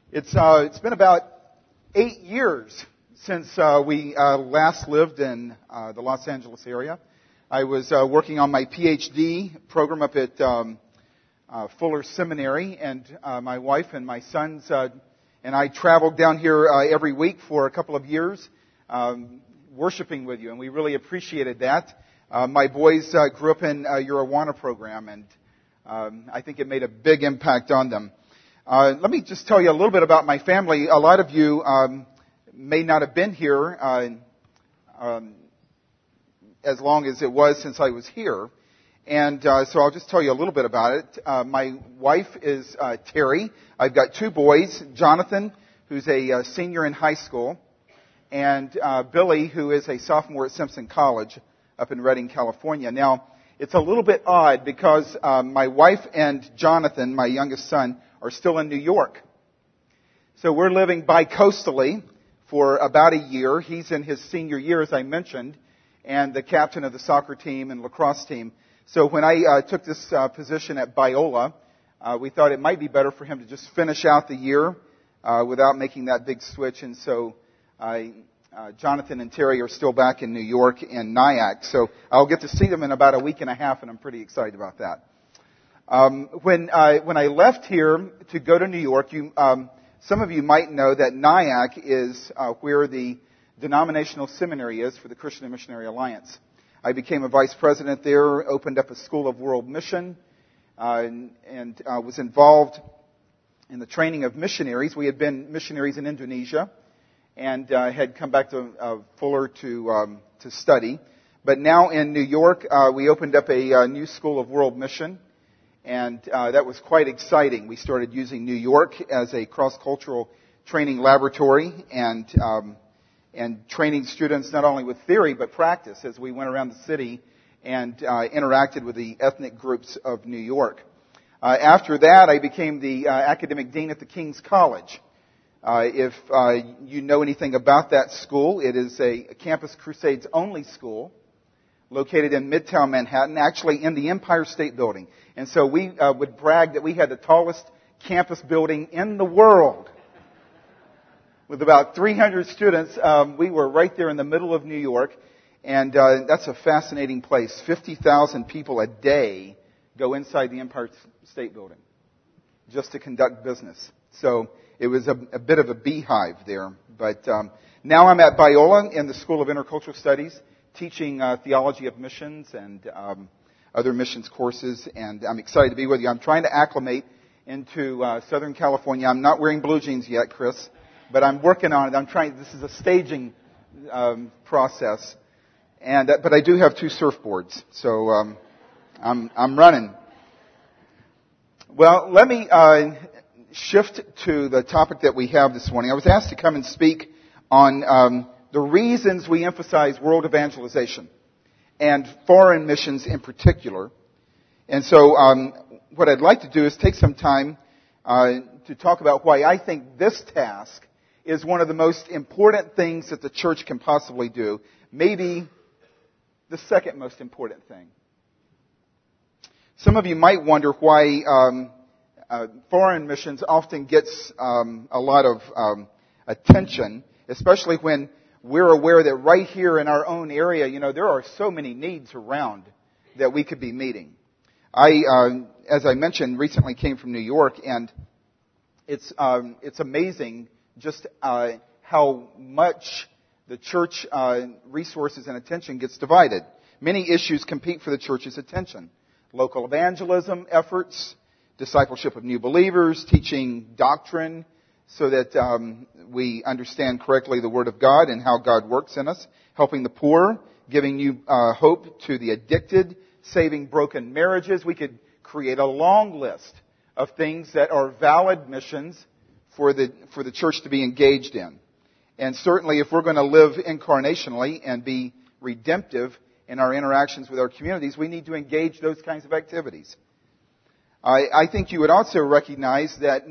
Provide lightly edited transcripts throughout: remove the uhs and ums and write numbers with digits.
It's been about 8 years since we last lived in the Los Angeles area. I was working on my PhD program up at Fuller Seminary, and my wife and my sons and I traveled down here every week for a couple of years, worshiping with you, and we really appreciated that. My boys grew up in your Awana program, and I think it made a big impact on them. Let me just tell you a little bit about my family. A lot of you may not have been here as long as it was since I was here. And so I'll just tell you a little bit about it. My wife is Terry. I've got 2 boys, Jonathan, who's a senior in high school, and Billy, who is a sophomore at Simpson College up in Redding, California. Now, it's a little bit odd because my wife and Jonathan, my youngest son, are still in New York. So we're living bi-coastally for about a year. He's in his senior year, as I mentioned, and the captain of the soccer team and lacrosse team. So when I took this position at Biola, we thought it might be better for him to just finish out the year without making that big switch. And so Jonathan and Terry are still back in New York and Nyack. So I'll get to see them in about a week and a half, and I'm pretty excited about that. When I left here to go to New York, some of you might know that Nyack is where the denominational seminary is for the Christian and Missionary Alliance. I became a vice president there, opened up a school of world mission, and was involved in the training of missionaries. We had been missionaries in Indonesia and had come back to Fuller to study. But now in New York, we opened up a new school of world mission. And that was quite exciting. We started using New York as a cross-cultural training laboratory and training students not only with theory but practice as we went around the city and interacted with the ethnic groups of New York. After that, I became the academic dean at the King's College. If you know anything about that school, it is a Campus Crusades only school located in Midtown Manhattan, actually in the Empire State Building. And so we would brag that we had the tallest campus building in the world. With about 300 students, we were right there in the middle of New York. And that's a fascinating place. 50,000 people a day go inside the Empire State Building just to conduct business. So it was a bit of a beehive there. But now I'm at Biola in the School of Intercultural Studies, teaching theology of missions and other missions courses, and I'm excited to be with you. I'm trying to acclimate into Southern California. I'm not wearing blue jeans yet, Chris, but I'm working on it. This is a staging process, but I do have 2 surfboards, so I'm running. Well, let me shift to the topic that we have this morning. I was asked to come and speak on the reasons we emphasize world evangelization and foreign missions in particular. And so what I'd like to do is take some time to talk about why I think this task is one of the most important things that the church can possibly do, maybe the second most important thing. Some of you might wonder why foreign missions often gets a lot of attention, especially when we're aware that right here in our own area, there are so many needs around that we could be meeting. I, as I mentioned, recently came from New York, and it's amazing just how much the church resources and attention gets divided. Many issues compete for the church's attention. Local evangelism efforts, discipleship of new believers, teaching doctrine, so that we understand correctly the Word of God and how God works in us, helping the poor, giving new hope to the addicted, saving broken marriages. We could create a long list of things that are valid missions for the church to be engaged in. And certainly if we're going to live incarnationally and be redemptive in our interactions with our communities, we need to engage those kinds of activities. I think you would also recognize that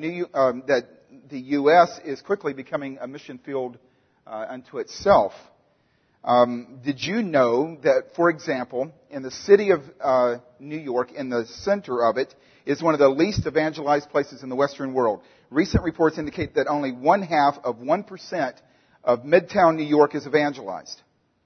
the U.S. is quickly becoming a mission field unto itself. Did you know that, for example, in the city of New York, in the center of it, is one of the least evangelized places in the Western world? Recent reports indicate that only 0.5% of Midtown New York is evangelized.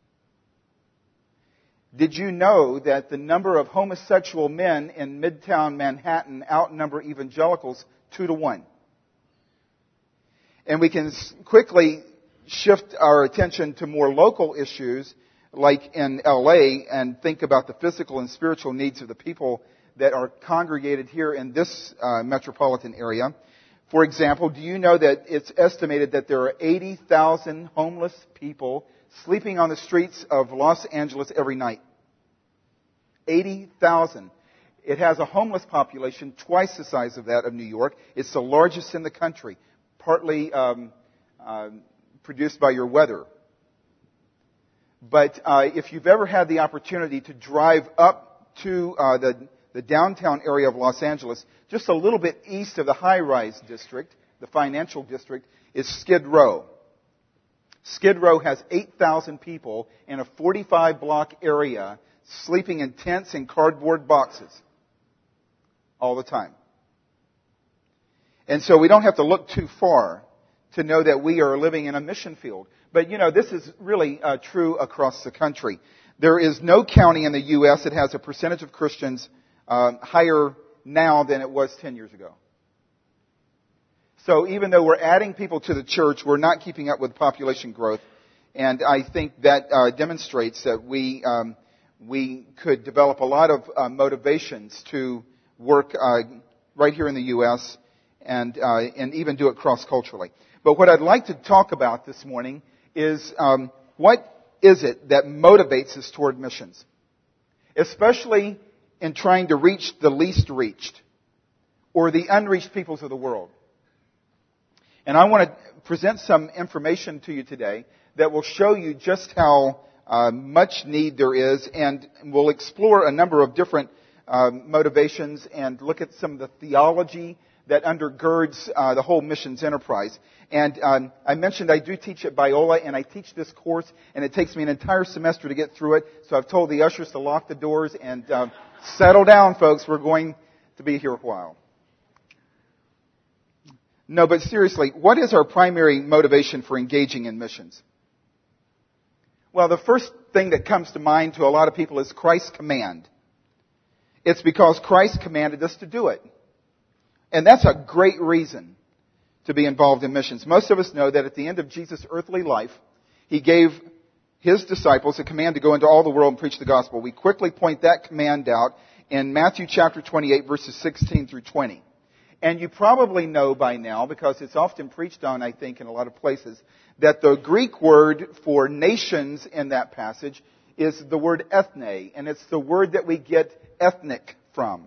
Did you know that the number of homosexual men in Midtown Manhattan outnumber evangelicals 2-to-1? And we can quickly shift our attention to more local issues, like in LA, and think about the physical and spiritual needs of the people that are congregated here in this metropolitan area. For example, do you know that it's estimated that there are 80,000 homeless people sleeping on the streets of Los Angeles every night? 80,000. It has a homeless population twice the size of that of New York. It's the largest in the country, partly produced by your weather. But if you've ever had the opportunity to drive up to the downtown area of Los Angeles, just a little bit east of the high-rise district, the financial district, is Skid Row. Skid Row has 8,000 people in a 45-block area sleeping in tents and cardboard boxes all the time. And so we don't have to look too far to know that we are living in a mission field. But, this is really true across the country. There is no county in the U.S. that has a percentage of Christians higher now than it was 10 years ago. So even though we're adding people to the church, we're not keeping up with population growth. And I think that demonstrates that we could develop a lot of motivations to work right here in the U.S. and even do it cross-culturally. But what I'd like to talk about this morning is what is it that motivates us toward missions, especially in trying to reach the least reached or the unreached peoples of the world. And I want to present some information to you today that will show you just how much need there is, and we'll explore a number of different motivations and look at some of the theology that undergirds the whole missions enterprise. And I mentioned I do teach at Biola, and I teach this course, and it takes me an entire semester to get through it. So I've told the ushers to lock the doors and settle down, folks. We're going to be here a while. No, but seriously, what is our primary motivation for engaging in missions? Well, the first thing that comes to mind to a lot of people is Christ's command. It's because Christ commanded us to do it. And that's a great reason to be involved in missions. Most of us know that at the end of Jesus' earthly life, He gave His disciples a command to go into all the world and preach the gospel. We quickly point that command out in Matthew chapter 28, verses 16 through 20. And you probably know by now, because it's often preached on, I think, in a lot of places, that the Greek word for nations in that passage is the word ethne, and it's the word that we get ethnic from.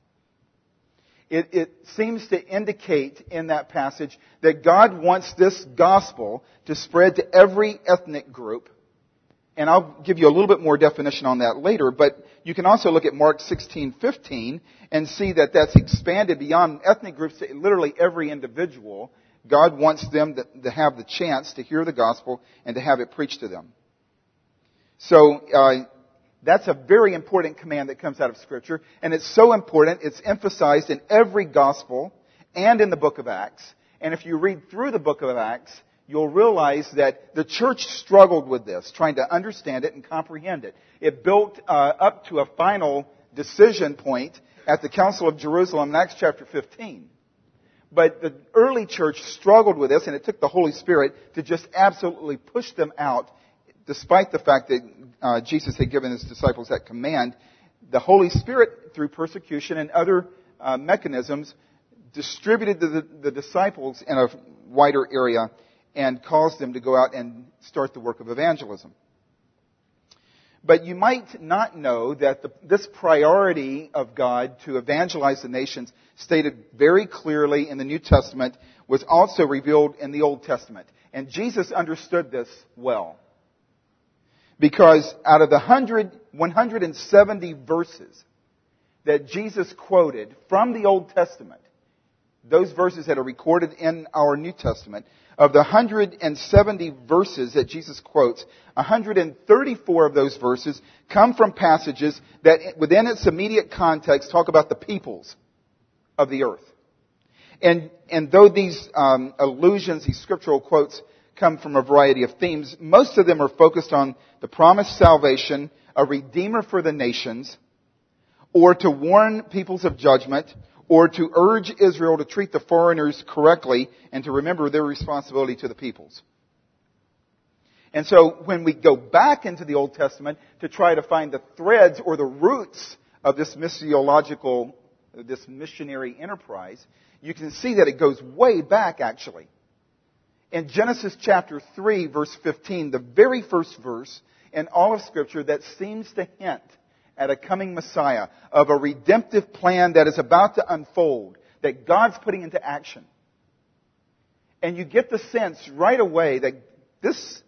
It seems to indicate in that passage that God wants this gospel to spread to every ethnic group. And I'll give you a little bit more definition on that later, but you can also look at Mark 16:15 and see that that's expanded beyond ethnic groups to literally every individual. God wants them to have the chance to hear the gospel and to have it preached to them. So that's a very important command that comes out of Scripture, and it's so important, it's emphasized in every gospel and in the book of Acts. And if you read through the book of Acts, you'll realize that the church struggled with this, trying to understand it and comprehend it. It built up to a final decision point at the Council of Jerusalem in Acts chapter 15. But the early church struggled with this, and it took the Holy Spirit to just absolutely push them out, despite the fact that Jesus had given His disciples that command. The Holy Spirit, through persecution and other mechanisms, distributed the disciples in a wider area and caused them to go out and start the work of evangelism. But you might not know that this priority of God to evangelize the nations, stated very clearly in the New Testament, was also revealed in the Old Testament. And Jesus understood this well. Because out of the 170 verses that Jesus quoted from the Old Testament, those verses that are recorded in our New Testament, of the 170 verses that Jesus quotes, 134 of those verses come from passages that within its immediate context talk about the peoples of the earth. And though these allusions, these scriptural quotes, come from a variety of themes, most of them are focused on the promised salvation, a redeemer for the nations, or to warn peoples of judgment, or to urge Israel to treat the foreigners correctly and to remember their responsibility to the peoples. And so when we go back into the Old Testament to try to find the threads or the roots of this missiological, this missionary enterprise, you can see that it goes way back actually. In Genesis chapter 3, verse 15, the very first verse in all of Scripture that seems to hint at a coming Messiah, of a redemptive plan that is about to unfold, that God's putting into action. And you get the sense right away that this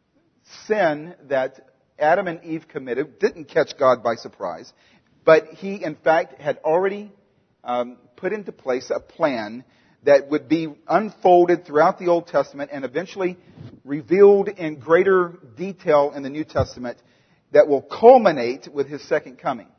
sin that Adam and Eve committed didn't catch God by surprise, but He, in fact, had already put into place a plan that would be unfolded throughout the Old Testament and eventually revealed in greater detail in the New Testament, that will culminate with His second coming.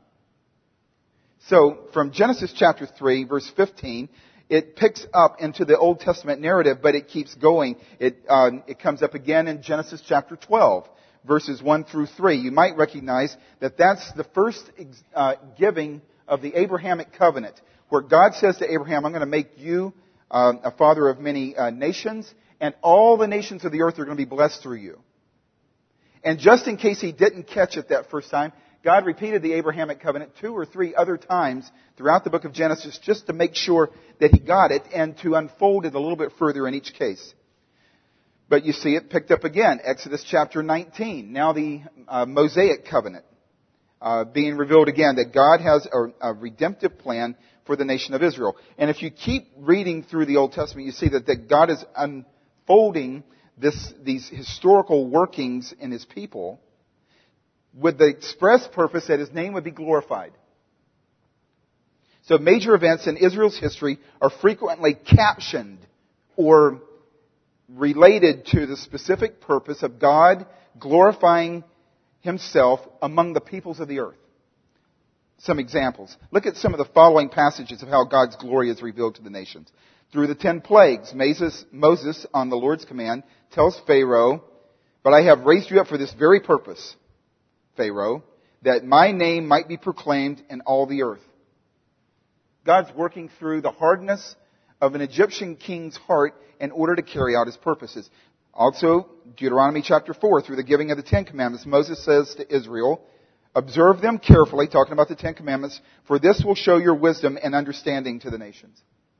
So, from Genesis chapter 3, verse 15, it picks up into the Old Testament narrative, but it keeps going. It comes up again in Genesis chapter 12, verses 1 through 3. You might recognize that that's the first giving of the Abrahamic covenant, where God says to Abraham, I'm going to make you a father of many nations, and all the nations of the earth are going to be blessed through you. And just in case he didn't catch it that first time, God repeated the Abrahamic covenant 2 or 3 other times throughout the book of Genesis just to make sure that he got it and to unfold it a little bit further in each case. But you see it picked up again, Exodus chapter 19. Now the Mosaic covenant being revealed again, that God has a redemptive plan for the nation of Israel. And if you keep reading through the Old Testament, you see that God is unfolding these historical workings in His people with the express purpose that His name would be glorified. So major events in Israel's history are frequently captioned or related to the specific purpose of God glorifying Himself among the peoples of the earth. Some examples. Look at some of the following passages of how God's glory is revealed to the nations. Through the 10 plagues, Moses, on the Lord's command, tells Pharaoh, but I have raised you up for this very purpose, Pharaoh, that my name might be proclaimed in all the earth. God's working through the hardness of an Egyptian king's heart in order to carry out His purposes. Also, Deuteronomy chapter 4, through the giving of the 10 Commandments, Moses says to Israel, observe them carefully, talking about the 10 Commandments, for this will show your wisdom and understanding to the nations.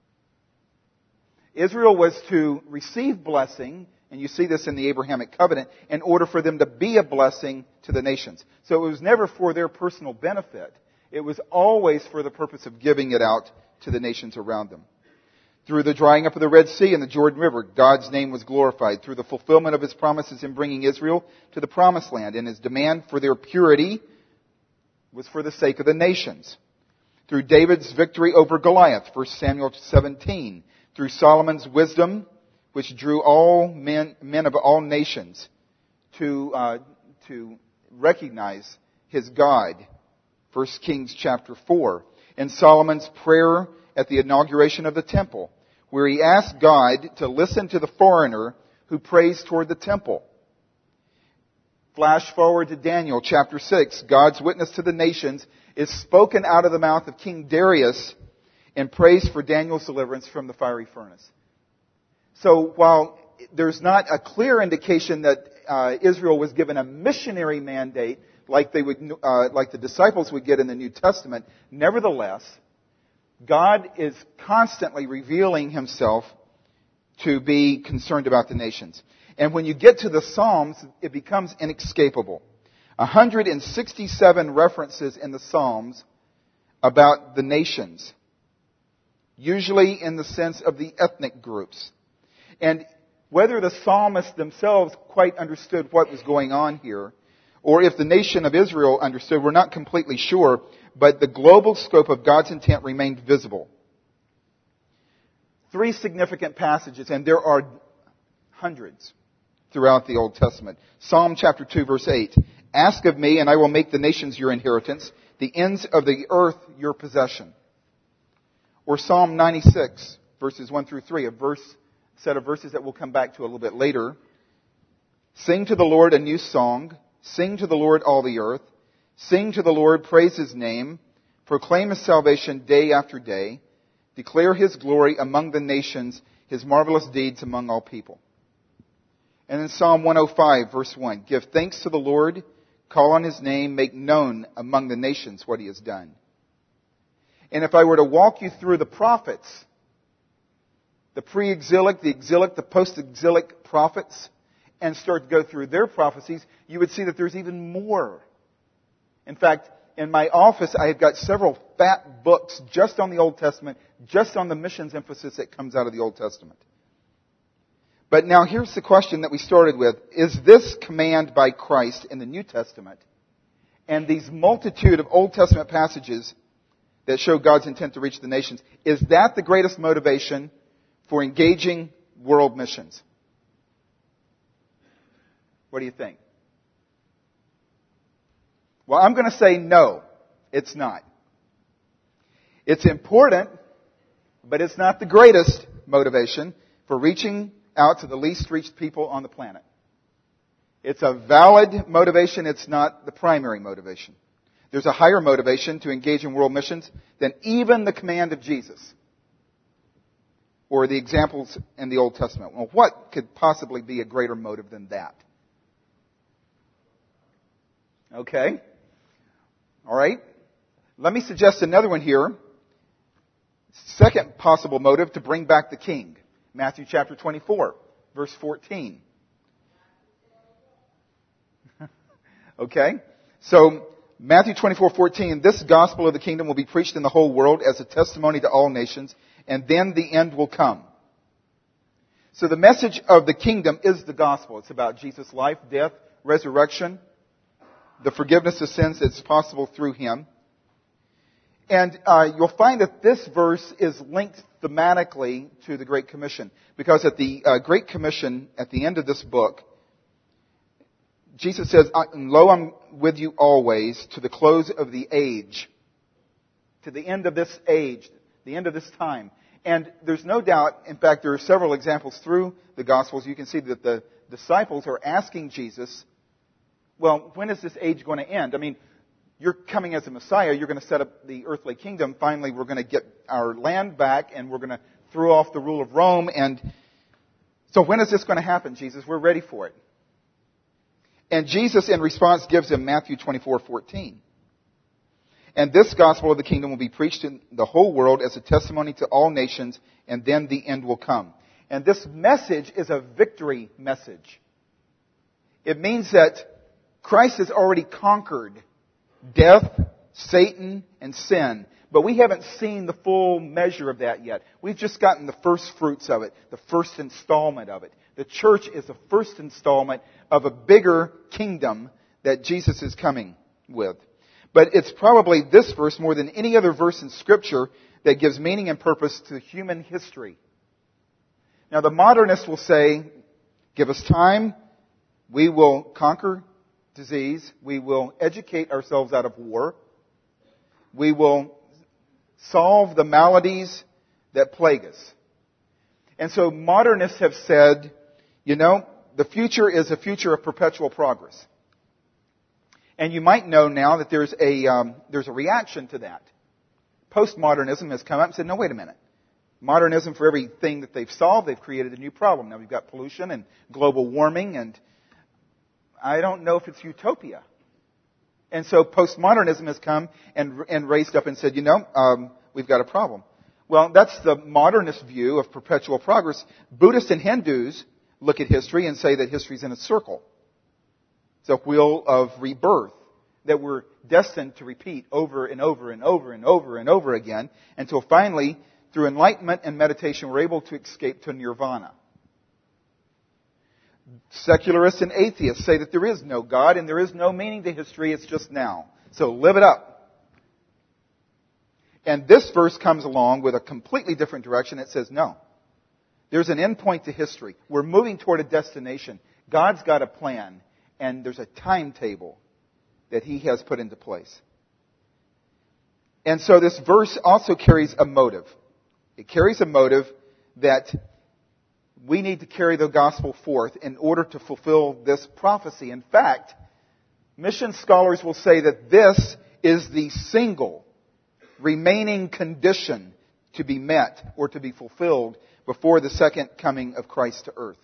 Israel was to receive blessing, and you see this in the Abrahamic covenant, in order for them to be a blessing to the nations. So it was never for their personal benefit. It was always for the purpose of giving it out to the nations around them. Through the drying up of the Red Sea and the Jordan River, God's name was glorified. Through the fulfillment of His promises in bringing Israel to the Promised Land, and His demand for their purity was for the sake of the nations. Through David's victory over Goliath, 1 Samuel 17. Through Solomon's wisdom, which drew all men of all nations to recognize his God, 1 Kings chapter 4. And Solomon's prayer at the inauguration of the temple, where he asked God to listen to the foreigner who prays toward the temple. Flash forward to Daniel chapter 6. God's witness to the nations is spoken out of the mouth of King Darius in praise for Daniel's deliverance from the fiery furnace. So while there's not a clear indication that Israel was given a missionary mandate like the disciples would get in the New Testament, nevertheless, God is constantly revealing Himself to be concerned about the nations. And when you get to the Psalms, it becomes inescapable. 167 references in the Psalms about the nations, usually in the sense of the ethnic groups. And whether the psalmists themselves quite understood what was going on here, or if the nation of Israel understood, we're not completely sure, but the global scope of God's intent remained visible. three significant passages, and there are hundreds throughout the Old Testament. Psalm chapter 2, verse 8. Ask of me, and I will make the nations your inheritance, the ends of the earth your possession. Or Psalm 96, verses 1 through 3, set of verses that we'll come back to a little bit later. Sing to the Lord a new song. Sing to the Lord all the earth. Sing to the Lord, praise His name. Proclaim His salvation day after day. Declare His glory among the nations, His marvelous deeds among all people. And in Psalm 105, verse 1, give thanks to the Lord, call on His name, make known among the nations what He has done. And if I were to walk you through the prophets, the pre-exilic, the exilic, the post-exilic prophets, and start to go through their prophecies, you would see that there's even more. In fact, in my office, I have got several fat books just on the Old Testament, just on the missions emphasis that comes out of the Old Testament. But now here's the question that we started with. Is this command by Christ in the New Testament and these multitude of Old Testament passages that show God's intent to reach the nations, is that the greatest motivation for engaging world missions? What do you think? Well, I'm going to say no, it's not. It's important, but it's not the greatest motivation for reaching out to the least reached people on the planet. It's a valid motivation. It's not the primary motivation. There's a higher motivation to engage in world missions than even the command of Jesus or the examples in the Old Testament. Well, what could possibly be a greater motive than that? Okay. All right. Let me suggest another one here. Second possible motive, to bring back the king. Matthew chapter 24, verse 14. Okay? So, Matthew 24:14, this gospel of the kingdom will be preached in the whole world as a testimony to all nations, and then the end will come. So the message of the kingdom is the gospel. It's about Jesus' life, death, resurrection, the forgiveness of sins that's possible through Him. And you'll find that this verse is linked thematically to the Great Commission. Because at the Great Commission, at the end of this book, Jesus says, lo, I'm with you always to the close of the age. To the end of this age. The end of this time. And there's no doubt, in fact, there are several examples through the Gospels. You can see that the disciples are asking Jesus, well, when is this age going to end? I mean, you're coming as a Messiah. You're going to set up the earthly kingdom. Finally, we're going to get our land back, and we're going to throw off the rule of Rome. And so when is this going to happen, Jesus? We're ready for it. And Jesus, in response, gives him Matthew 24:14. And this gospel of the kingdom will be preached in the whole world as a testimony to all nations, and then the end will come. And this message is a victory message. It means that Christ has already conquered death, Satan, and sin. But we haven't seen the full measure of that yet. We've just gotten the first fruits of it, the first installment of it. The church is the first installment of a bigger kingdom that Jesus is coming with. But it's probably this verse more than any other verse in Scripture that gives meaning and purpose to human history. Now the modernists will say, give us time, we will conquer disease, we will educate ourselves out of war, we will solve the maladies that plague us. And so modernists have said, you know, the future is a future of perpetual progress. And you might know now that there's a reaction to that. Postmodernism has come up and said, no, wait a minute. Modernism, for everything that they've solved, they've created a new problem. Now we've got pollution and global warming, and I don't know if it's utopia. And so postmodernism has come and raised up and said, you know, we've got a problem. Well, that's the modernist view of perpetual progress. Buddhists and Hindus look at history and say that history's in a circle. It's a wheel of rebirth that we're destined to repeat over and over and over and over and over again until finally, through enlightenment and meditation, we're able to escape to nirvana. Secularists and atheists say that there is no God and there is no meaning to history, it's just now. So live it up. And this verse comes along with a completely different direction. It says, no, There's an end point to history. We're moving toward a destination. God's got a plan, and there's a timetable that He has put into place. And so this verse also carries a motive. It carries a motive that we need to carry the gospel forth in order to fulfill this prophecy. In fact, mission scholars will say that this is the single remaining condition to be met or to be fulfilled before the second coming of Christ to earth.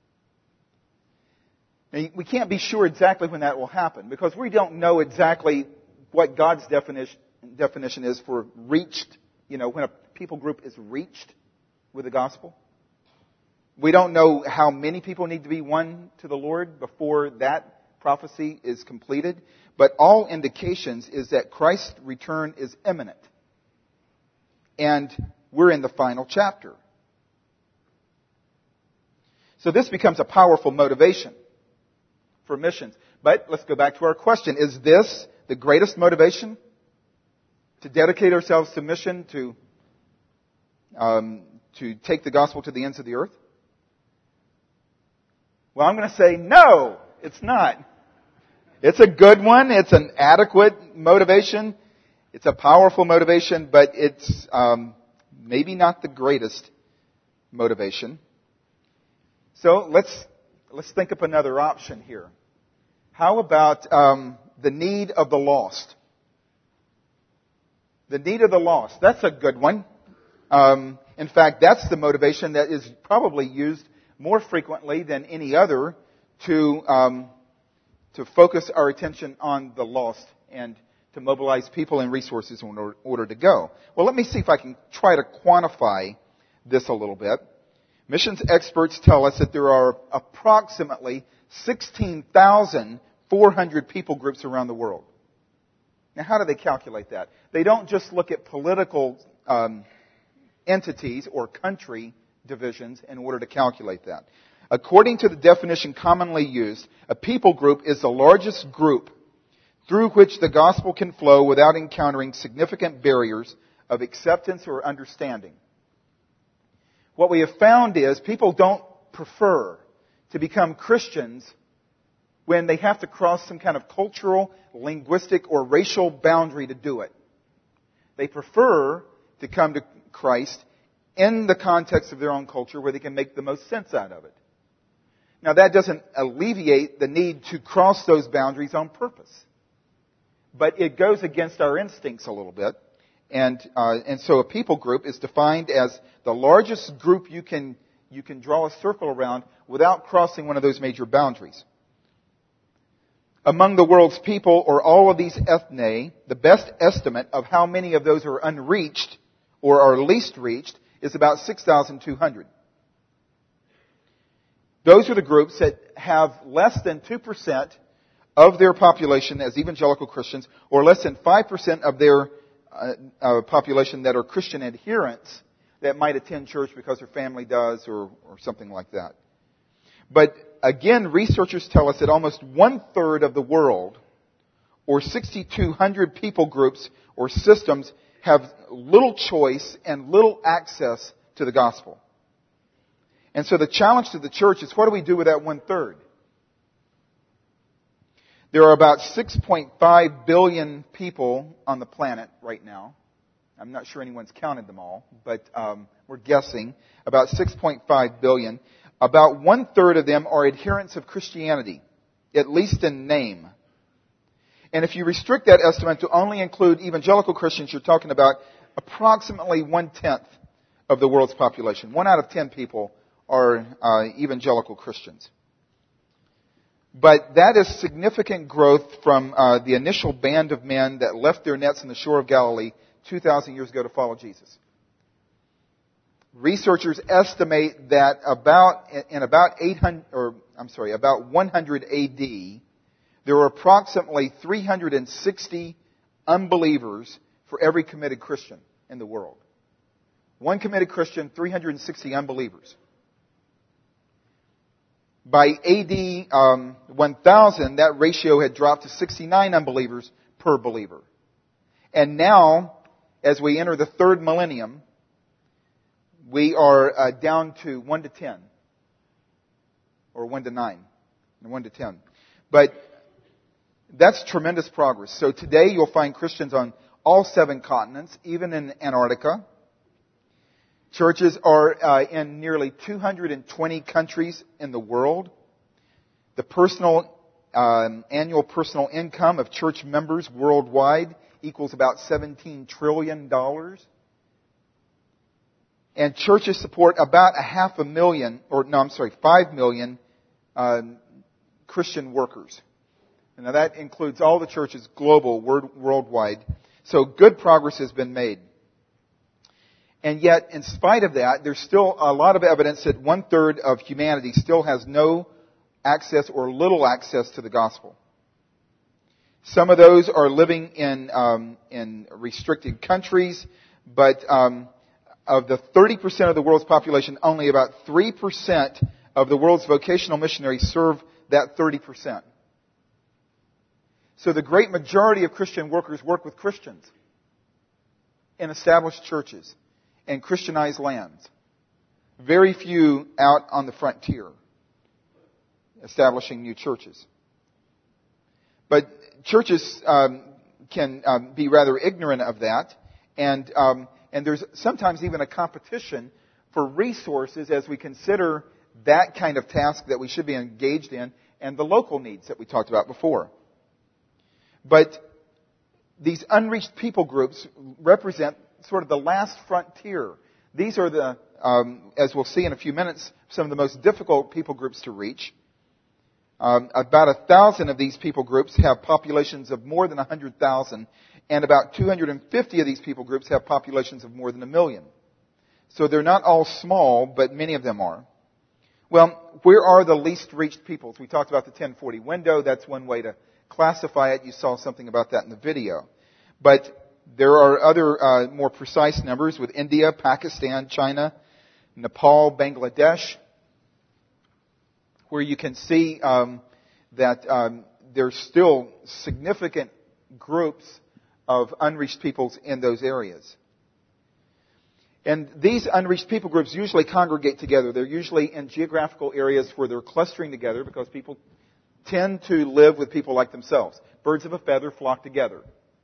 And we can't be sure exactly when that will happen because we don't know exactly what God's definition is for reached, when a people group is reached with the gospel. We don't know how many people need to be won to the Lord before that prophecy is completed. But all indications is that Christ's return is imminent. And we're in the final chapter. So this becomes a powerful motivation for missions. But let's go back to our question. Is this the greatest motivation? To dedicate ourselves to mission, to take the gospel to the ends of the earth? Well, I'm going to say no, it's not. It's a good one. It's an adequate motivation. It's a powerful motivation, but it's maybe not the greatest motivation. So let's think up another option here. How about the need of the lost? The need of the lost. That's a good one. In fact, that's the motivation that is probably used more frequently than any other to focus our attention on the lost and to mobilize people and resources in order to go. Well, let me see if I can try to quantify this a little bit. Missions experts tell us that there are approximately 16,400 people groups around the world. Now, how do they calculate that? They don't just look at political entities or country divisions in order to calculate that. According to the definition commonly used, a people group is the largest group through which the gospel can flow without encountering significant barriers of acceptance or understanding. What we have found is people don't prefer to become Christians when they have to cross some kind of cultural, linguistic, or racial boundary to do it. They prefer to come to Christ in the context of their own culture where they can make the most sense out of it. Now, that doesn't alleviate the need to cross those boundaries on purpose. But it goes against our instincts a little bit. And so a people group is defined as the largest group you can draw a circle around without crossing one of those major boundaries. Among the world's people, or all of these ethne, the best estimate of how many of those are unreached or are least reached is about 6,200. Those are the groups that have less than 2% of their population as evangelical Christians, or less than 5% of their population that are Christian adherents that might attend church because their family does or something like that. But again, researchers tell us that almost 1/3 of the world, or 6,200 people groups or systems, have little choice and little access to the gospel. And so the challenge to the church is, what do we do with that 1/3? There are about 6.5 billion people on the planet right now. I'm not sure anyone's counted them all, but we're guessing about 6.5 billion. About 1/3 of them are adherents of Christianity, at least in name. And if you restrict that estimate to only include evangelical Christians, you're talking about approximately 1/10 of the world's population. 1 out of 10 people are evangelical Christians. But that is significant growth from the initial band of men that left their nets on the shore of Galilee 2,000 years ago to follow Jesus. Researchers estimate that about 100 AD, there were approximately 360 unbelievers for every committed Christian in the world. One committed Christian, 360 unbelievers. By AD 1000, that ratio had dropped to 69 unbelievers per believer. And now, as we enter the third millennium, We are down to 1 to 10. Or 1 to 9. And 1 to 10. But that's tremendous progress. So today you'll find Christians on all 7 continents, even in Antarctica. Churches are in nearly 220 countries in the world. The annual personal income of church members worldwide equals about $17 trillion. And churches support about 5 million Christian workers. And now that includes all the churches global, worldwide. So good progress has been made. And yet, in spite of that, there's still a lot of evidence that 1/3 of humanity still has no access or little access to the gospel. Some of those are living in restricted countries, but of the 30% of the world's population, only about 3% of the world's vocational missionaries serve that 30%. So the great majority of Christian workers work with Christians in established churches and Christianized lands. Very few out on the frontier establishing new churches. But churches can be rather ignorant of that, and there's sometimes even a competition for resources as we consider that kind of task that we should be engaged in and the local needs that we talked about before. But these unreached people groups represent sort of the last frontier. These are the, as we'll see in a few minutes, some of the most difficult people groups to reach. About 1,000 of these people groups have populations of more than 100,000, and about 250 of these people groups have populations of more than 1 million. So they're not all small, but many of them are. Well, where are the least reached peoples? We talked about the 1040 window. That's one way to classify it. You saw something about that in the video. But there are other more precise numbers with India, Pakistan, China, Nepal, Bangladesh, where you can see that there's still significant groups of unreached peoples in those areas. And these unreached people groups usually congregate together. They're usually in geographical areas where they're clustering together because people tend to live with people like themselves. Birds of a feather flock together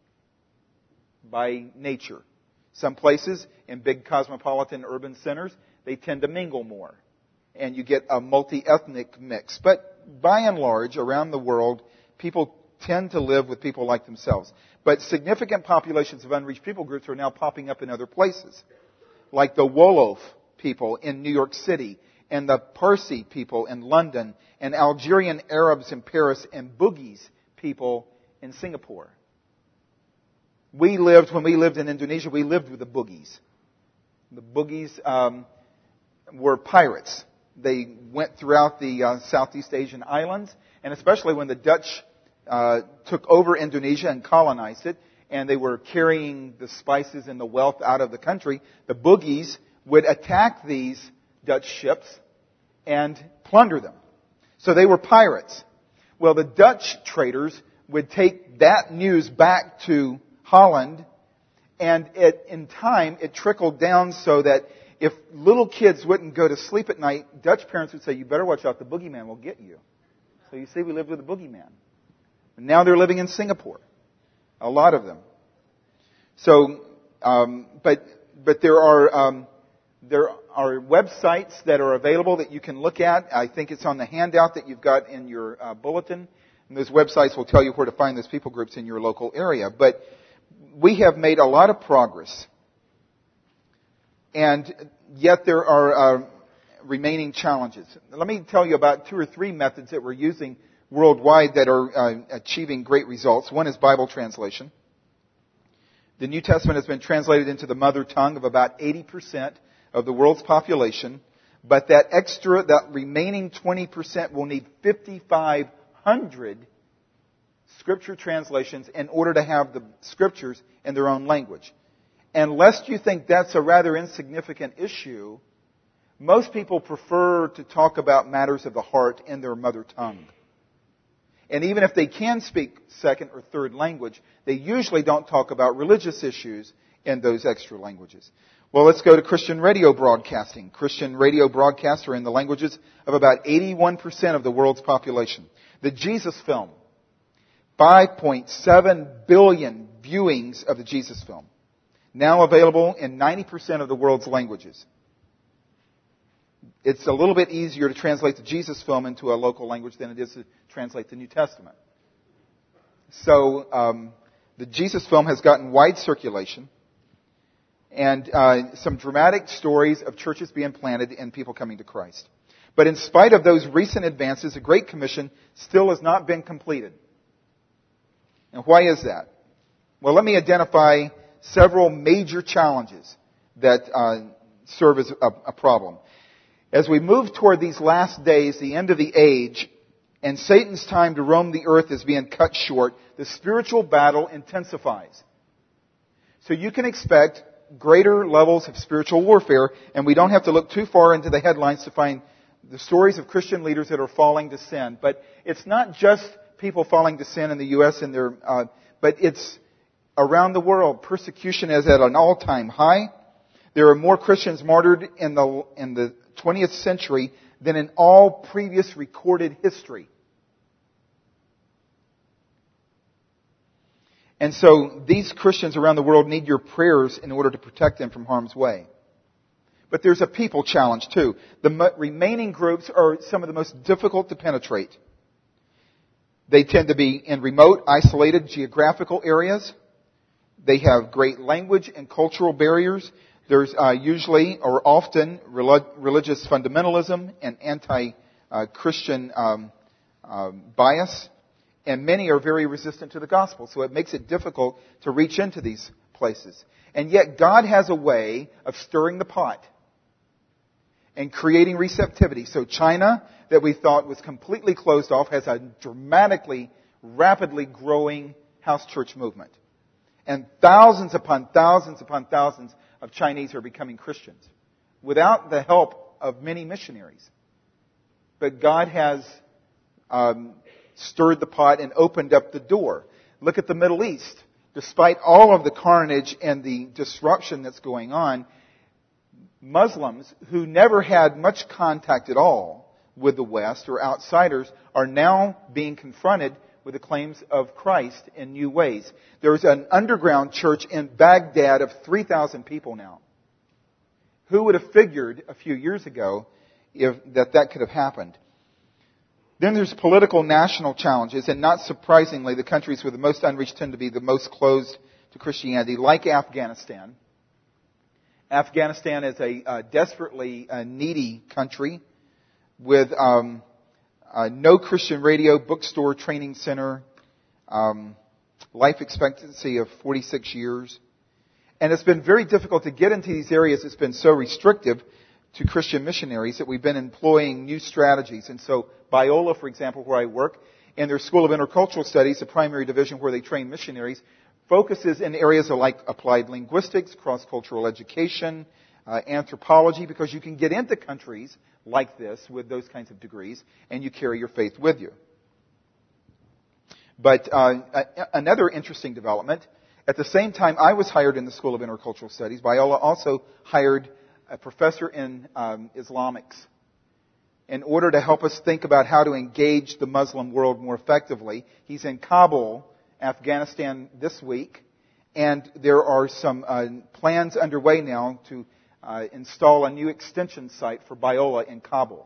by nature. Some places in big cosmopolitan urban centers, they tend to mingle more. And you get a multi-ethnic mix. But by and large, around the world, people tend to live with people like themselves. But significant populations of unreached people groups are now popping up in other places, like the Wolof people in New York City, and the Parsi people in London, and Algerian Arabs in Paris, and Bugis people in Singapore. When we lived in Indonesia, we lived with the Bugis. The Bugis were pirates. They went throughout the Southeast Asian islands, and especially when the Dutch took over Indonesia and colonized it, and they were carrying the spices and the wealth out of the country, the Bugis would attack these Dutch ships and plunder them. So they were pirates. Well, the Dutch traders would take that news back to Holland, and in time it trickled down so that if little kids wouldn't go to sleep at night, Dutch parents would say, "You better watch out, the boogeyman will get you." So you see, we lived with a boogeyman. And now they're living in Singapore. A lot of them. So, but there are websites that are available that you can look at. I think it's on the handout that you've got in your bulletin. And those websites will tell you where to find those people groups in your local area. But we have made a lot of progress. And yet there are remaining challenges. Let me tell you about 2 or 3 methods that we're using worldwide that are achieving great results. One is Bible translation. The New Testament has been translated into the mother tongue of about 80% of the world's population, but that remaining 20% will need 5,500 scripture translations in order to have the scriptures in their own language. And lest you think that's a rather insignificant issue, most people prefer to talk about matters of the heart in their mother tongue. And even if they can speak second or third language, they usually don't talk about religious issues in those extra languages. Well, let's go to Christian radio broadcasting. Christian radio broadcasts are in the languages of about 81% of the world's population. The Jesus Film. 5.7 billion viewings of the Jesus Film. Now available in 90% of the world's languages. It's a little bit easier to translate the Jesus Film into a local language than it is to translate the New Testament. So, the Jesus Film has gotten wide circulation. And some dramatic stories of churches being planted and people coming to Christ. But in spite of those recent advances, the Great Commission still has not been completed. And why is that? Well, let me identify several major challenges that serve as a problem. As we move toward these last days, the end of the age, and Satan's time to roam the earth is being cut short, the spiritual battle intensifies. So you can expect greater levels of spiritual warfare, and we don't have to look too far into the headlines to find the stories of Christian leaders that are falling to sin. But it's not just people falling to sin in the U.S. and but it's around the world. Persecution is at an all-time high. There are more Christians martyred in the 20th century than in all previous recorded history. And so these Christians around the world need your prayers in order to protect them from harm's way. But there's a people challenge too. The remaining groups are some of the most difficult to penetrate. They tend to be in remote, isolated geographical areas. They have great language and cultural barriers. There's usually or often religious fundamentalism and anti-Christian bias. And many are very resistant to the gospel, so it makes it difficult to reach into these places. And yet God has a way of stirring the pot and creating receptivity. So China, that we thought was completely closed off, has a dramatically, rapidly growing house church movement. And thousands upon thousands upon thousands of Chinese are becoming Christians without the help of many missionaries. But God has stirred the pot and opened up the door. Look at the Middle East. Despite all of the carnage and the disruption that's going on, Muslims who never had much contact at all with the West or outsiders are now being confronted with the claims of Christ in new ways. There's an underground church in Baghdad of 3,000 people now. Who would have figured a few years ago that could have happened? Then there's political national challenges, and not surprisingly, the countries with the most unreached tend to be the most closed to Christianity, like Afghanistan. Afghanistan is a desperately needy country with no Christian radio, bookstore, training center, life expectancy of 46 years. And it's been very difficult to get into these areas. It's been so restrictive to Christian missionaries that we've been employing new strategies. And so Biola, for example, where I work, in their School of Intercultural Studies, the primary division where they train missionaries, focuses in areas like applied linguistics, cross-cultural education, anthropology, because you can get into countries like this with those kinds of degrees, and you carry your faith with you. But another interesting development, at the same time I was hired in the School of Intercultural Studies, Biola also hired a professor in Islamics in order to help us think about how to engage the Muslim world more effectively. He's in Kabul, Afghanistan this week, and there are some plans underway now to install a new extension site for Biola in Kabul.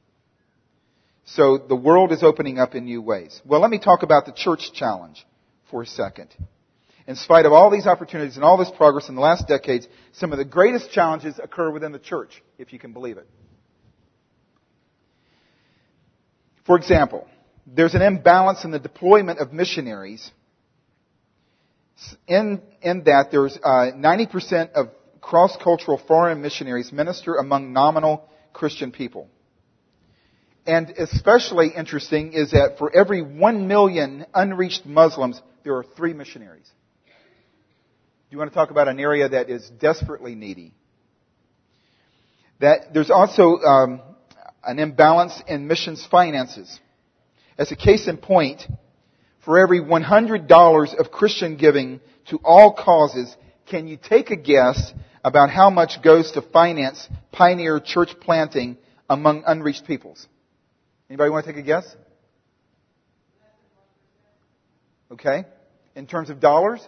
So the world is opening up in new ways. Well, let me talk about the church challenge for a second. In spite of all these opportunities and all this progress in the last decades, some of the greatest challenges occur within the church, if you can believe it. For example, there's an imbalance in the deployment of missionaries in that there's 90% of cross-cultural foreign missionaries minister among nominal Christian people. And especially interesting is that for every 1 million unreached Muslims, there are 3 missionaries. Do you want to talk about an area that is desperately needy? That there's also an imbalance in missions finances. As a case in point, for every $100 of Christian giving to all causes, can you take a guess about how much goes to finance pioneer church planting among unreached peoples? Anybody want to take a guess? Okay. In terms of dollars?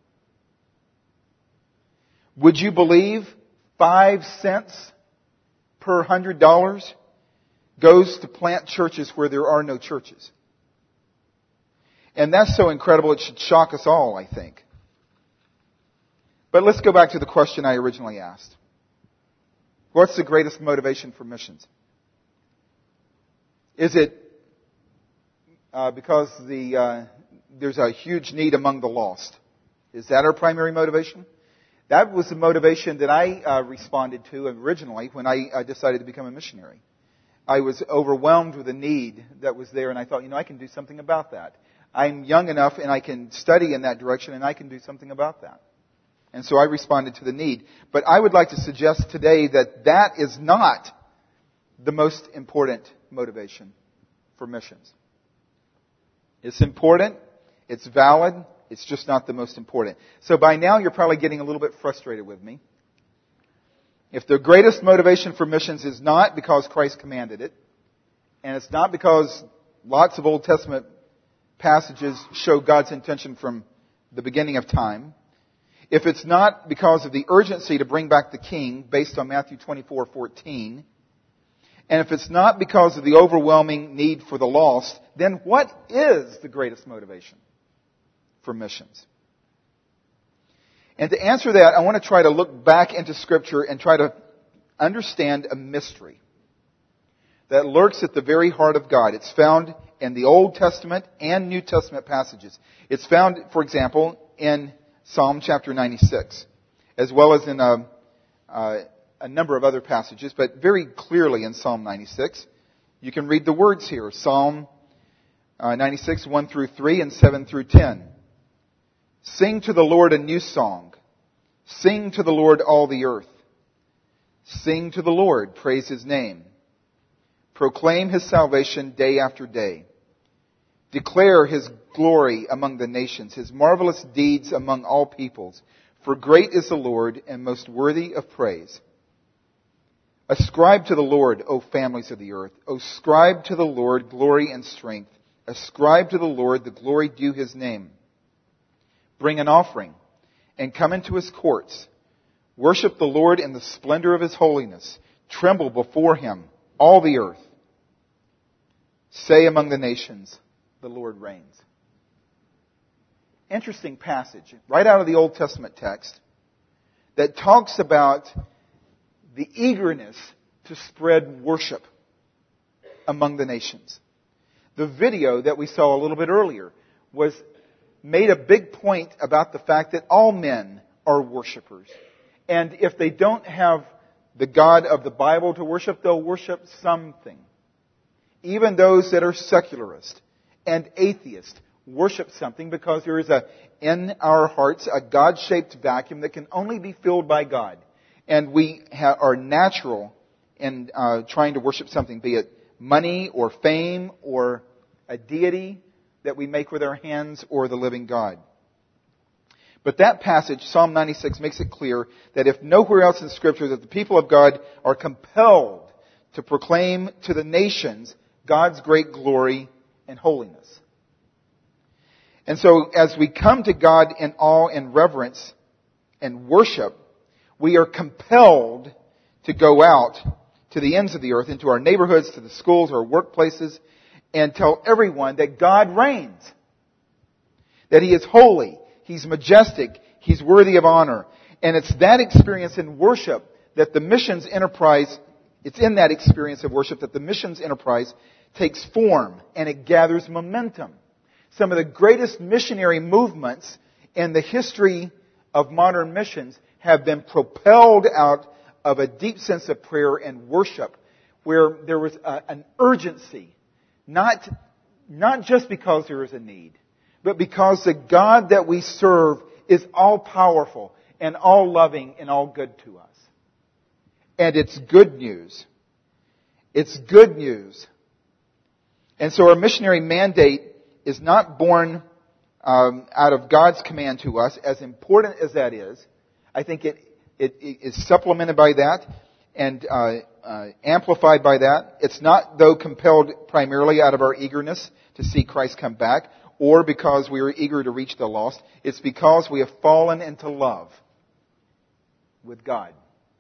Would you believe 5 cents per $100 goes to plant churches where there are no churches? And that's so incredible it should shock us all, I think. But let's go back to the question I originally asked. What's the greatest motivation for missions? Is it because there's a huge need among the lost? Is that our primary motivation? That was the motivation that I responded to originally when I decided to become a missionary. I was overwhelmed with a need that was there, and I thought, I can do something about that. I'm young enough, and I can study in that direction, and I can do something about that. And so I responded to the need. But I would like to suggest today that that is not the most important motivation for missions. It's important. It's valid. It's just not the most important. So by now you're probably getting a little bit frustrated with me. If the greatest motivation for missions is not because Christ commanded it, and it's not because lots of Old Testament passages show God's intention from the beginning of time, if it's not because of the urgency to bring back the king based on Matthew 24:14, and if it's not because of the overwhelming need for the lost, then what is the greatest motivation for missions? And to answer that, I want to try to look back into Scripture and try to understand a mystery that lurks at the very heart of God. It's found in the Old Testament and New Testament passages. It's found, for example, in Psalm chapter 96, as well as in a number of other passages, but very clearly in Psalm 96. You can read the words here, Psalm 96, 1 through 3 and 7 through 10. Sing to the Lord a new song. Sing to the Lord all the earth. Sing to the Lord, praise His name. Proclaim His salvation day after day. Declare His glory among the nations, His marvelous deeds among all peoples. For great is the Lord and most worthy of praise. Ascribe to the Lord, O families of the earth. Ascribe to the Lord glory and strength. Ascribe to the Lord the glory due His name. Bring an offering and come into His courts. Worship the Lord in the splendor of His holiness. Tremble before Him, all the earth. Say among the nations, the Lord reigns. Interesting passage, right out of the Old Testament text, that talks about the eagerness to spread worship among the nations. The video that we saw a little bit earlier made a big point about the fact that all men are worshipers. And if they don't have the God of the Bible to worship, they'll worship something. Even those that are secularist and atheist worship something because there is in our hearts a God-shaped vacuum that can only be filled by God. And we are natural in trying to worship something, be it money or fame or a deity that we make with our hands or the living God. But that passage, Psalm 96, makes it clear that if nowhere else in Scripture that the people of God are compelled to proclaim to the nations God's great glory and holiness. And so as we come to God in awe and reverence and worship, we are compelled to go out to the ends of the earth, into our neighborhoods, to the schools, our workplaces, and tell everyone that God reigns. That He is holy. He's majestic. He's worthy of honor. And it's that experience in worship that the missions enterprise, it's in that experience of worship that the missions enterprise takes form and it gathers momentum. Some of the greatest missionary movements in the history of modern missions have been propelled out of a deep sense of prayer and worship where there was an urgency. Not just because there is a need, but because the God that we serve is all-powerful and all-loving and all-good to us. And it's good news. It's good news. And so our missionary mandate is not born out of God's command to us, as important as that is. I think it It is supplemented by that and amplified by that. It's not, though, compelled primarily out of our eagerness to see Christ come back or because we are eager to reach the lost. It's because we have fallen into love with God.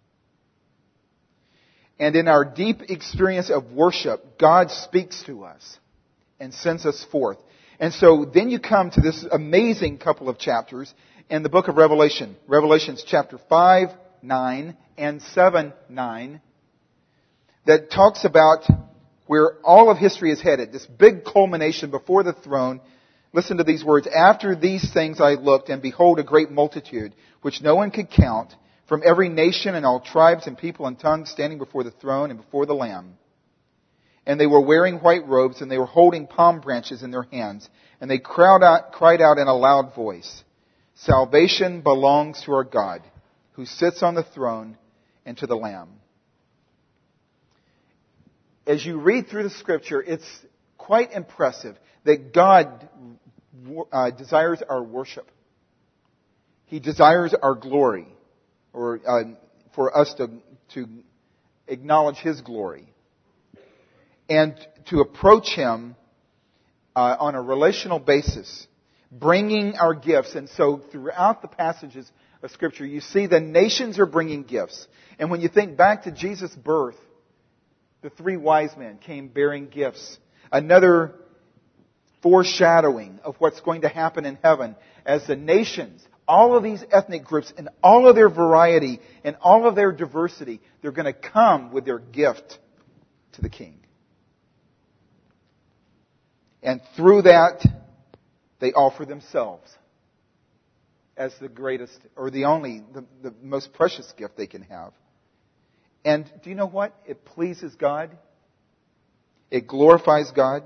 And in our deep experience of worship, God speaks to us and sends us forth. And so then you come to this amazing couple of chapters in the book of Revelation. Revelations chapter 5, 9, and 7, 9. That talks about where all of history is headed. This big culmination before the throne. Listen to these words. After these things I looked, and behold, a great multitude, which no one could count, from every nation and all tribes and people and tongues, standing before the throne and before the Lamb. And they were wearing white robes, and they were holding palm branches in their hands. And they cried out in a loud voice, Salvation belongs to our God, who sits on the throne, and to the Lamb. As you read through the Scripture, it's quite impressive that God desires our worship. He desires our glory, or for us to acknowledge His glory. And to approach Him on a relational basis, bringing our gifts. And so throughout the passages of Scripture, you see the nations are bringing gifts. And when you think back to Jesus' birth, the 3 wise men came bearing gifts. Another foreshadowing of what's going to happen in heaven as the nations, all of these ethnic groups and all of their variety and all of their diversity, they're going to come with their gift to the King. And through that, they offer themselves as the greatest or the most precious gift they can have. And do you know what? It pleases God. It glorifies God.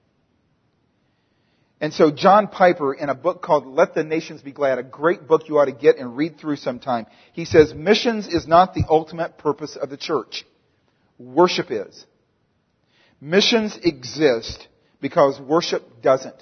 And so John Piper, in a book called Let the Nations Be Glad, a great book you ought to get and read through sometime, he says, missions is not the ultimate purpose of the church. Worship is. Missions exist because worship doesn't.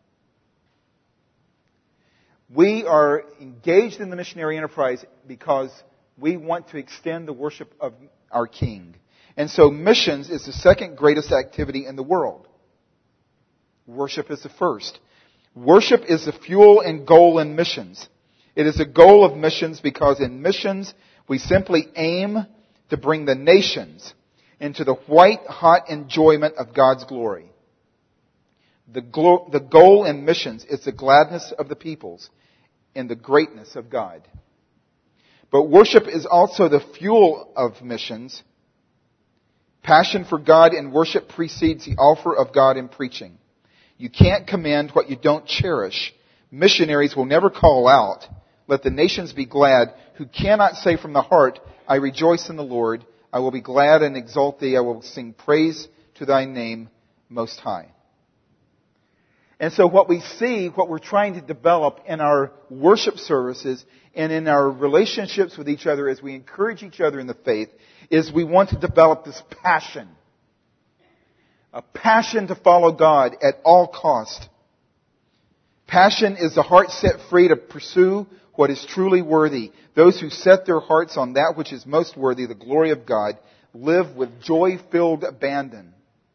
We are engaged in the missionary enterprise because we want to extend the worship of our King. And so missions is the second greatest activity in the world. Worship is the first. Worship is the fuel and goal in missions. It is a goal of missions because in missions we simply aim to bring the nations into the white-hot enjoyment of God's glory. The goal in missions is the gladness of the peoples in the greatness of God. But worship is also the fuel of missions. Passion for God in worship precedes the offer of God in preaching. You can't commend what you don't cherish. Missionaries will never call out, let the nations be glad, who cannot say from the heart, I rejoice in the Lord. I will be glad and exalt thee. I will sing praise to thy name most high. And so what we see, what we're trying to develop in our worship services and in our relationships with each other as we encourage each other in the faith, is we want to develop this passion. A passion to follow God at all cost. Passion is the heart set free to pursue what is truly worthy. Those who set their hearts on that which is most worthy, the glory of God, live with joy-filled abandon.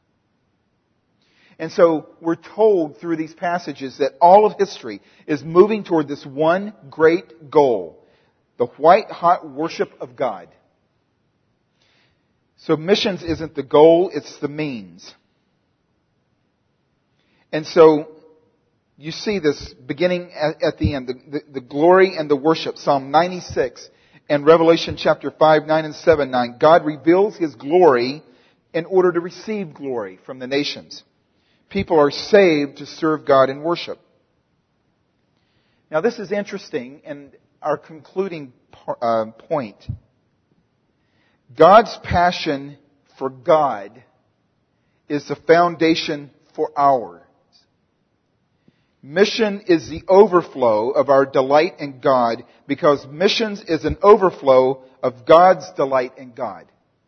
And so we're told through these passages that all of history is moving toward this one great goal, the white-hot worship of God. So missions isn't the goal, it's the means. And so you see this beginning at the end, the glory and the worship, Psalm 96 and Revelation chapter 5, 9 and 7, 9. God reveals His glory in order to receive glory from the nations. People are saved to serve God in worship. Now this is interesting and our concluding point. God's passion for God is the foundation for ours. Mission is the overflow of our delight in God because missions is an overflow of God's delight in God.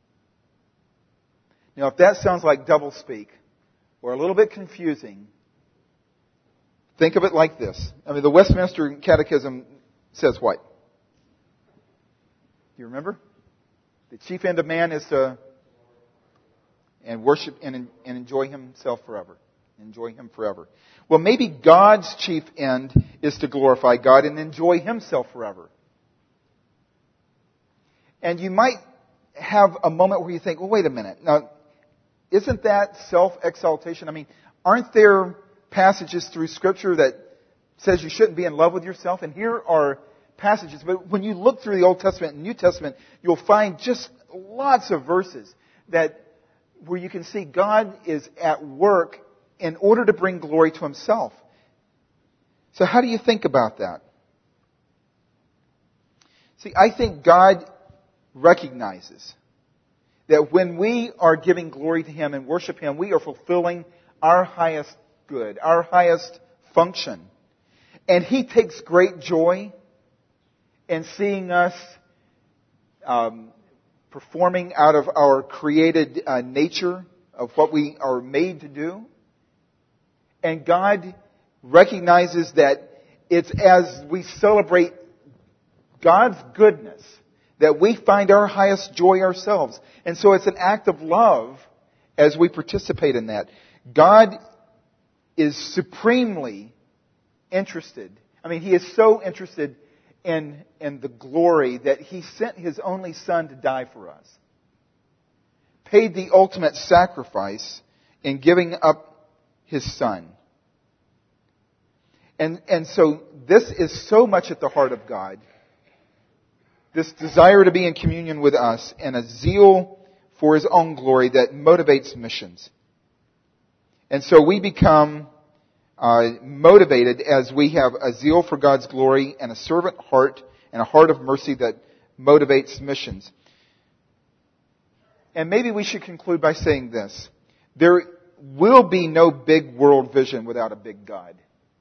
Now if that sounds like doublespeak, or a little bit confusing, think of it like this. I mean, the Westminster Catechism says what? Do you remember? The chief end of man is to worship and enjoy himself forever. Enjoy him forever. Well, maybe God's chief end is to glorify God and enjoy himself forever. And you might have a moment where you think, well, wait a minute. Now, isn't that self-exaltation? I mean, aren't there passages through Scripture that says you shouldn't be in love with yourself? And here are passages. But when you look through the Old Testament and New Testament, you'll find just lots of verses where you can see God is at work in order to bring glory to himself. So how do you think about that? See, I think God recognizes that when we are giving glory to him and worship him, we are fulfilling our highest good, our highest function. And he takes great joy in seeing us performing out of our created nature of what we are made to do. And God recognizes that it's as we celebrate God's goodness that we find our highest joy ourselves. And so it's an act of love as we participate in that. God is supremely interested. I mean, he is so interested in the glory that he sent his only Son to die for us. Paid the ultimate sacrifice in giving up his Son. And so this is so much at the heart of God. This desire to be in communion with us and a zeal for his own glory that motivates missions. And so we become motivated as we have a zeal for God's glory and a servant heart and a heart of mercy that motivates missions. And maybe we should conclude by saying this. There will be no big world vision without a big God.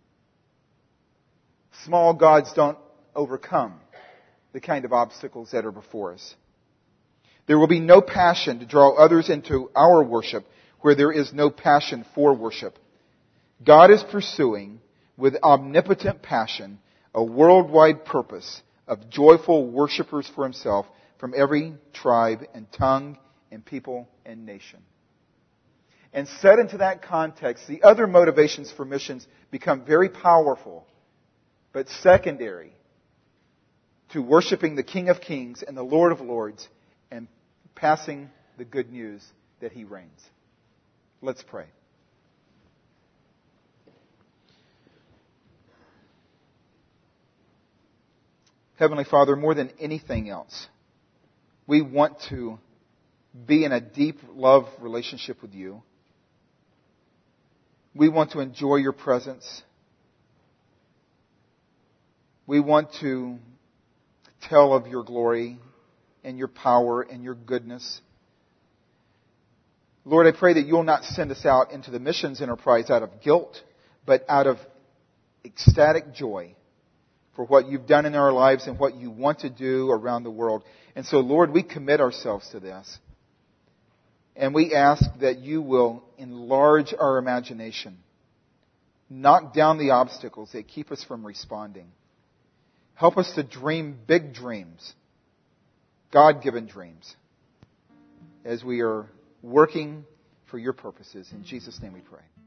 Small gods don't overcome the kind of obstacles that are before us. There will be no passion to draw others into our worship where there is no passion for worship. God is pursuing, with omnipotent passion, a worldwide purpose of joyful worshipers for himself from every tribe and tongue and people and nation. And set into that context, the other motivations for missions become very powerful, but secondary to worshiping the King of Kings and the Lord of Lords and passing the good news that he reigns. Let's pray. Heavenly Father, more than anything else, we want to be in a deep love relationship with you. We want to enjoy your presence. We want to tell of your glory and your power and your goodness. Lord, I pray that you'll not send us out into the missions enterprise out of guilt, but out of ecstatic joy for what you've done in our lives and what you want to do around the world. And so, Lord, we commit ourselves to this. And we ask that you will enlarge our imagination, knock down the obstacles that keep us from responding. Help us to dream big dreams, God-given dreams, as we are working for your purposes. In Jesus' name we pray.